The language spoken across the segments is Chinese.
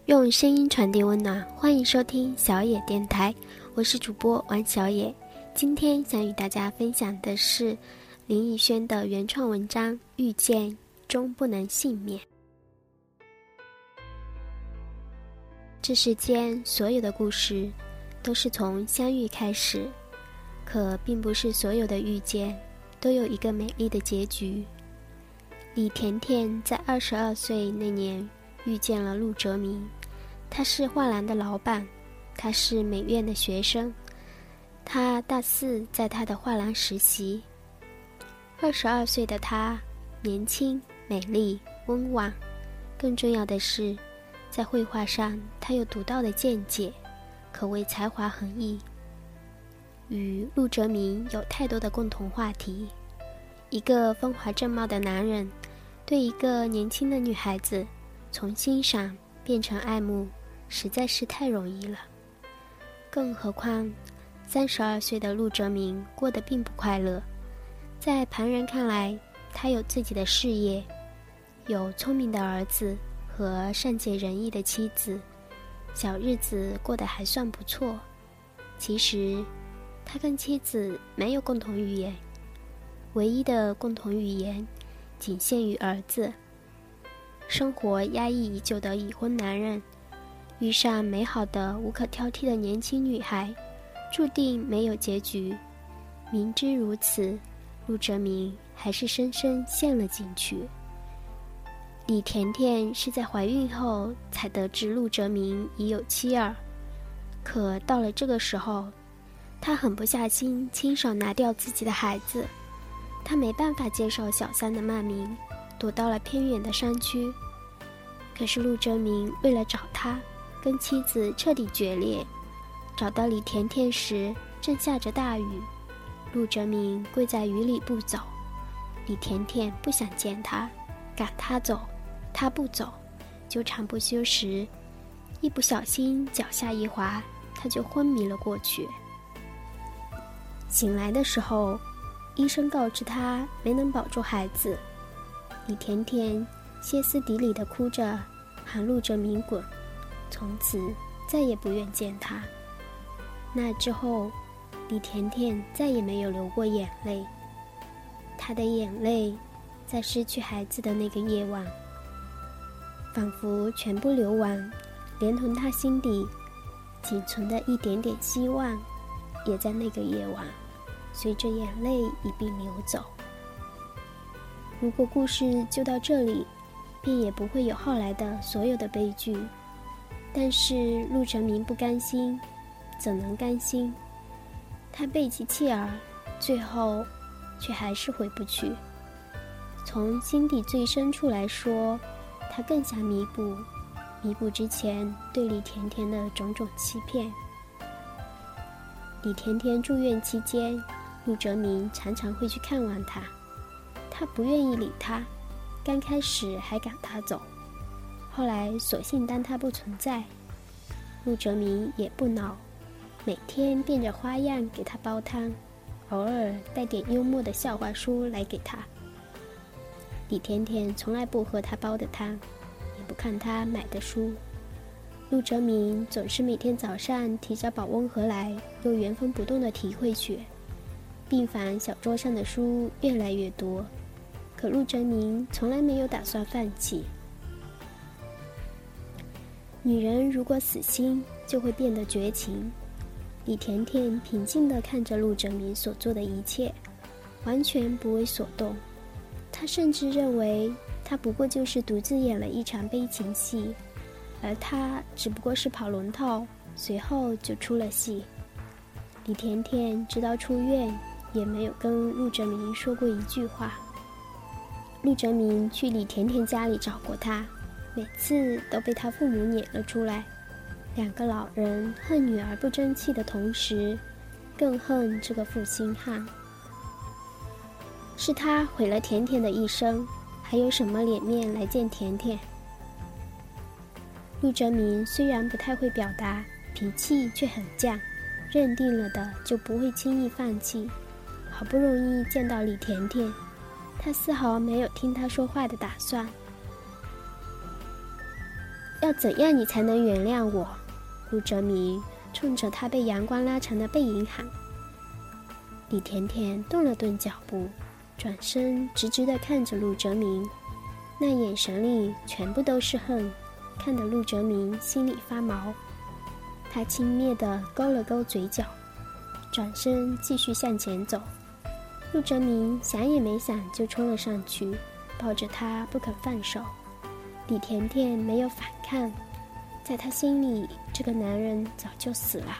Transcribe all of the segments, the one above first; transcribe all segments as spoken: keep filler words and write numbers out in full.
用声音传递温暖，欢迎收听小野电台，我是主播王小野。今天想与大家分享的是林奕轩的原创文章《遇见终不能幸免》。这世间所有的故事都是从相遇开始，可并不是所有的遇见都有一个美丽的结局。李甜甜在二十二岁那年遇见了陆哲明，他是画廊的老板，他是美院的学生，他大四在他的画廊实习。二十二岁的他年轻、美丽、温婉，更重要的是在绘画上他有独到的见解，可谓才华横溢。与陆哲明有太多的共同话题。一个风华正茂的男人对一个年轻的女孩子从欣赏变成爱慕，实在是太容易了。更何况三十二岁的陆哲明过得并不快乐，在旁人看来，他有自己的事业，有聪明的儿子和善解人意的妻子，小日子过得还算不错。其实他跟妻子没有共同语言，唯一的共同语言仅限于儿子。生活压抑已久的已婚男人遇上美好的无可挑剔的年轻女孩，注定没有结局。明知如此，陆哲明还是深深陷了进去。李甜甜是在怀孕后才得知陆哲明已有妻儿，可到了这个时候，她狠不下心亲手拿掉自己的孩子。她没办法接受小三的骂名，躲到了偏远的山区。可是陆哲明为了找她，跟妻子彻底决裂。找到李甜甜时，正下着大雨，陆哲明跪在雨里不走。李甜甜不想见他，赶他走，他不走，纠缠不休时，一不小心脚下一滑，他就昏迷了过去。醒来的时候，医生告知他没能保住孩子。李甜甜歇斯底里地哭着喊陆哲明滚，从此再也不愿见他。那之后，李甜甜再也没有流过眼泪。她的眼泪在失去孩子的那个夜晚仿佛全部流完，连同她心底仅存的一点点希望也在那个夜晚随着眼泪一并流走。如果故事就到这里，便也不会有后来的所有的悲剧。但是陆哲明不甘心，怎能甘心？他背弃妻儿，最后却还是回不去。从心底最深处来说，他更想弥补弥补之前对李甜甜的种种欺骗。李甜甜住院期间，陆哲明常常会去看望她，他不愿意理她，刚开始还赶她走，后来索性当她不存在。陆哲明也不恼，每天变着花样给她煲汤，偶尔带点幽默的笑话书来给她。李甜甜从来不喝他煲的汤，也不看他买的书。陆哲明总是每天早上提着保温盒来，又原封不动地提回去。病房小桌上的书越来越多，可陆哲明从来没有打算放弃。女人如果死心，就会变得绝情。李甜甜平静地看着陆哲明所做的一切，完全不为所动。她甚至认为他不过就是独自演了一场悲情戏，而他只不过是跑龙套，随后就出了戏。李甜甜直到出院也没有跟陆哲明说过一句话。陆哲明去李甜甜家里找过他，每次都被他父母撵了出来。两个老人恨女儿不争气的同时，更恨这个负心汉。是他毁了甜甜的一生，还有什么脸面来见甜甜？陆哲明虽然不太会表达，脾气却很犟，认定了的就不会轻易放弃。好不容易见到李甜甜，他丝毫没有听她说话的打算。 要怎样你才能原谅我？陆哲明冲着他被阳光拉长的背影喊。李甜甜动了动脚步，转身直直地看着陆哲明，那眼神里全部都是恨，看得陆哲明心里发毛。他轻蔑地勾了勾嘴角，转身继续向前走。陆哲明想也没想就冲了上去，抱着他不肯放手。李甜甜没有反抗，在他心里这个男人早就死了。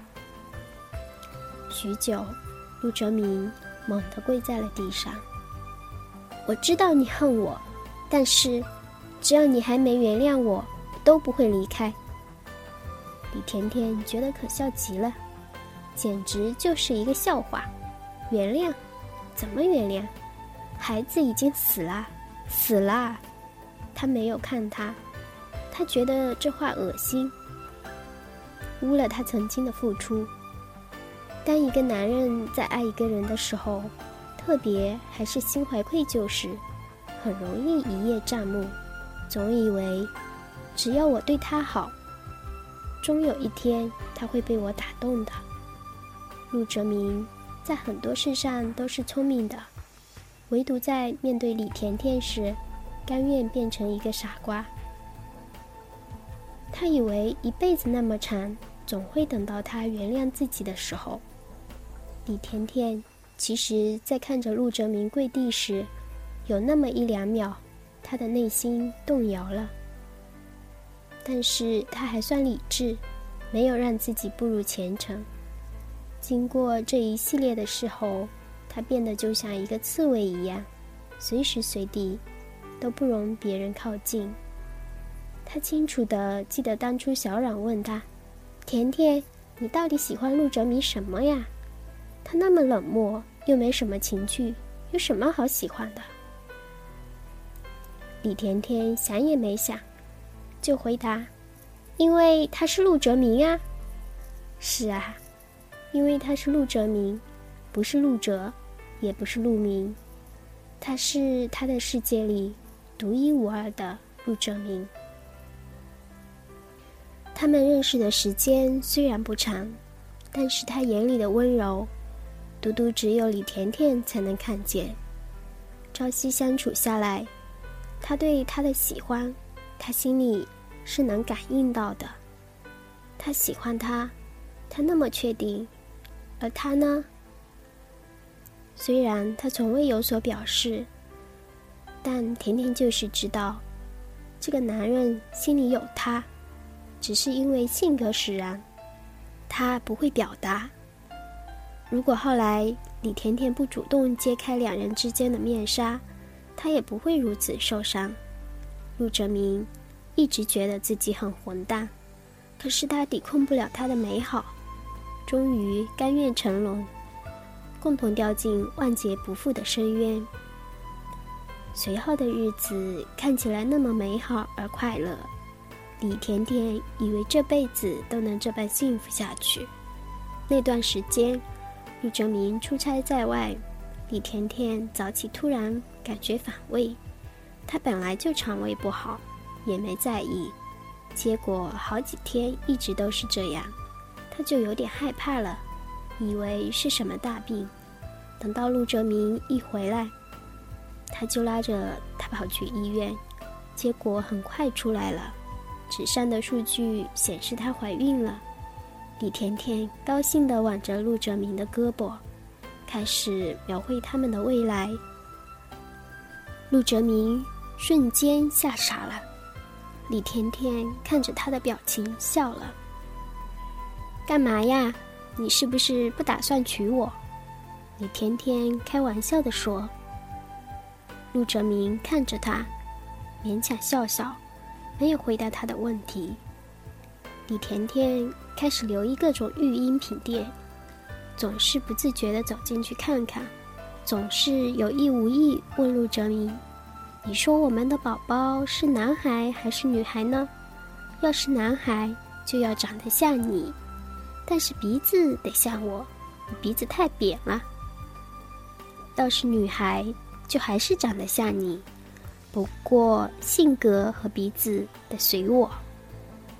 许久，陆哲明猛地跪在了地上。我知道你恨我，但是只要你还没原谅我，我都不会离开。李甜甜觉得可笑极了，简直就是一个笑话。原谅？怎么原谅？孩子已经死了，死了。他没有看他，他觉得这话恶心，污了他曾经的付出。当一个男人在爱一个人的时候，特别还是心怀愧疚时，很容易一叶障目，总以为只要我对他好，终有一天他会被我打动的。陆哲明在很多事上都是聪明的，唯独在面对李甜甜时，甘愿变成一个傻瓜。他以为一辈子那么长，总会等到他原谅自己的时候。李甜甜其实在看着陆哲明跪地时，有那么一两秒，他的内心动摇了。但是他还算理智，没有让自己步入前程。经过这一系列的事后，他变得就像一个刺猬一样，随时随地都不容别人靠近。他清楚地记得当初小冉问他，甜甜，你到底喜欢陆哲明什么呀？他那么冷漠，又没什么情趣，有什么好喜欢的？李甜甜想也没想，就回答，因为他是陆哲明啊。是啊，因为他是陆哲明，不是陆哲，也不是陆明，他是他的世界里独一无二的陆哲明。他们认识的时间虽然不长，但是他眼里的温柔，独独只有李甜甜才能看见。朝夕相处下来，他对他的喜欢，他心里是能感应到的。他喜欢他，他那么确定，而他呢？虽然他从未有所表示，但甜甜就是知道，这个男人心里有他，只是因为性格使然，他不会表达。如果后来李甜甜不主动揭开两人之间的面纱，他也不会如此受伤。陆哲明一直觉得自己很混蛋，可是他抵控不了他的美好，终于甘愿沉沦，共同掉进万劫不复的深渊。随后的日子看起来那么美好而快乐，李甜甜以为这辈子都能这般幸福下去。那段时间，陆哲明出差在外，李甜甜早起突然感觉反胃，她本来就肠胃不好，也没在意，结果好几天一直都是这样，她就有点害怕了，以为是什么大病。等到陆哲明一回来，她就拉着他跑去医院，结果很快出来了，纸上的数据显示她怀孕了。李甜甜高兴地挽着陆哲明的胳膊，开始描绘他们的未来。陆哲明瞬间吓傻了，李甜甜看着他的表情笑了。干嘛呀？你是不是不打算娶我？李甜甜开玩笑地说。陆哲明看着他，勉强笑笑，没有回答他的问题。李甜甜开始留意各种育婴品店，总是不自觉地走进去看看，总是有意无意问陆哲明，你说我们的宝宝是男孩还是女孩呢？要是男孩就要长得像你，但是鼻子得像我，你鼻子太扁了。倒是女孩就还是长得像你，不过性格和鼻子得随我。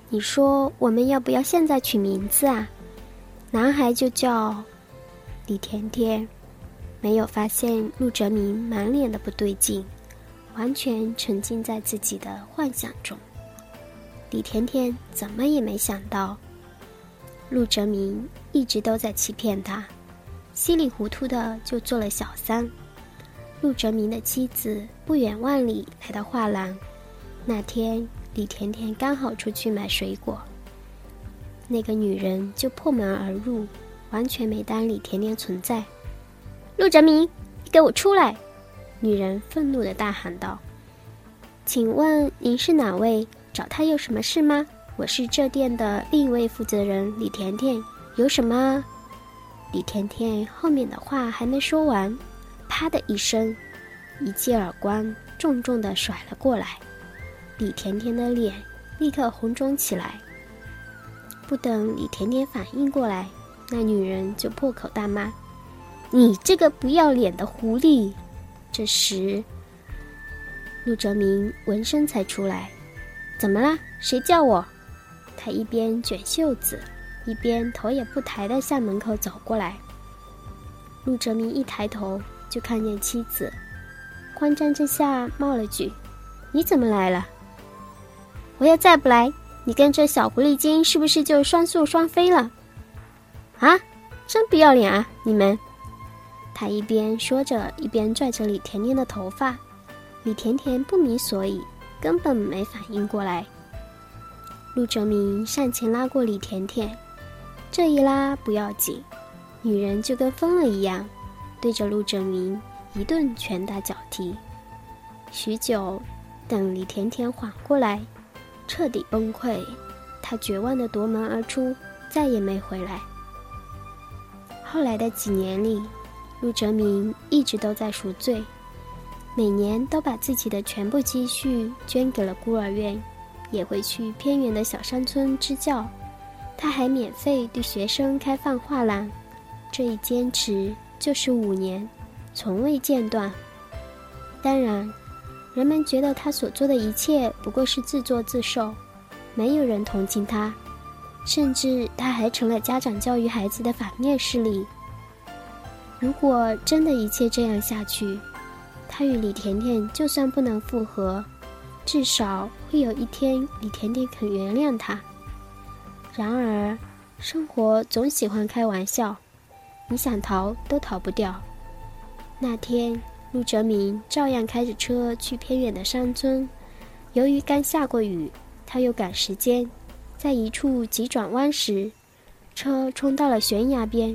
你说我们要不要现在取名字啊？男孩就叫李甜甜。没有发现陆哲明满脸的不对劲，完全沉浸在自己的幻想中。李甜甜怎么也没想到，陆哲明一直都在欺骗他，稀里糊涂的就做了小三。陆哲明的妻子不远万里来到画廊，那天李甜甜刚好出去买水果，那个女人就破门而入，完全没当李甜甜存在。陆哲明，你给我出来！女人愤怒地大喊道。请问您是哪位？找他有什么事吗？我是这店的另一位负责人李甜甜，有什么？李甜甜后面的话还没说完，啪的一声，一记耳光重重地甩了过来。李甜甜的脸立刻红肿起来。不等李甜甜反应过来，那女人就破口大骂，你这个不要脸的狐狸！这时陆哲明闻声才出来。怎么啦？谁叫我？他一边卷袖子，一边头也不抬地向门口走过来。陆哲明一抬头就看见妻子，慌张之下冒了句，你怎么来了？我要再不来，你跟这小狐狸精是不是就双宿双飞了？啊，真不要脸啊你们！他一边说着，一边拽着李甜甜的头发。李甜甜不明所以，根本没反应过来。陆哲明上前拉过李甜甜，这一拉不要紧，女人就跟疯了一样，对着陆哲明一顿拳打脚踢。许久，等李甜甜缓过来，彻底崩溃，她绝望地夺门而出，再也没回来。后来的几年里，陆哲明一直都在赎罪，每年都把自己的全部积蓄捐给了孤儿院，也会去偏远的小山村支教。他还免费对学生开放画廊，这一坚持就是五年，从未间断。当然，人们觉得他所做的一切不过是自作自受，没有人同情他，甚至他还成了家长教育孩子的反面事例。如果真的一切这样下去，他与李甜甜就算不能复合，至少会有一天李甜甜肯原谅他。然而生活总喜欢开玩笑，你想逃都逃不掉。那天陆哲明照样开着车去偏远的山村，由于刚下过雨，他又赶时间，在一处急转弯时，车冲到了悬崖边。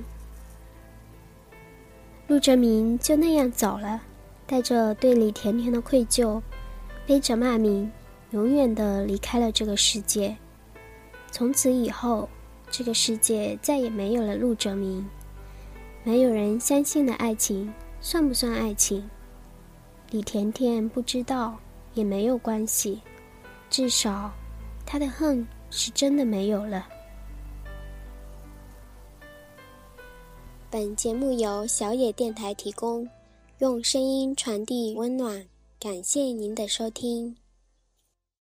陆哲明就那样走了，带着对李甜甜的愧疚，背着骂名，永远地离开了这个世界。从此以后，这个世界再也没有了陆哲明。没有人相信的爱情算不算爱情？李甜甜不知道，也没有关系，至少她的恨是真的没有了。本节目由小野电台提供，用声音传递温暖，感谢您的收听。